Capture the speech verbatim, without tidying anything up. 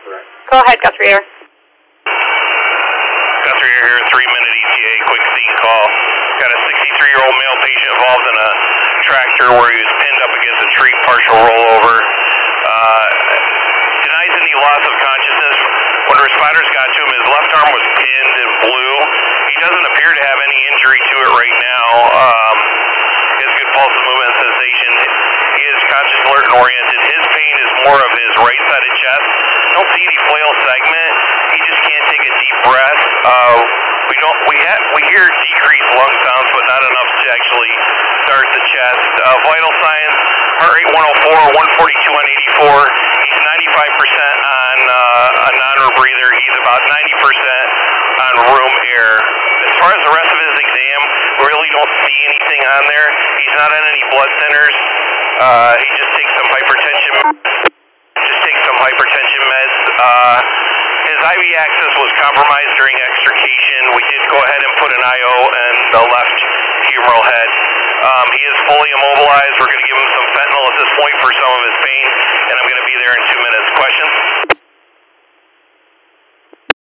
Go ahead, Guthrie Air. Guthrie Air here, three-minute E T A, quick scene call. Got a sixty-three-year-old male patient involved in a tractor where he was pinned up against a tree, partial rollover. Uh, denies any loss of consciousness. When responders got to him, his left arm was pinned and blue. He doesn't appear to have any injury to it right now. Um, he has good pulse and movement sensation. He is conscious, alert, and oriented. His pain is more of his right-sided chest. Don't see any flail segment. He just can't take a deep breath. Uh, we don't. We have. We hear decreased lung sounds, but not enough to actually start the chest. Uh, vital signs: heart rate one oh four, one forty-two on eighty-four. He's ninety-five percent on uh, a non-rebreather. He's about ninety percent on room air. As far as the rest of his exam, we really don't see anything on there. He's not on any blood thinners. Uh, he just takes some hypertension. Just takes some hypertension meds. Uh, his I V access was compromised during extrication. We did go ahead and put an I O in the left humeral head. Um, he is fully immobilized. We're going to give him some fentanyl at this point for some of his pain.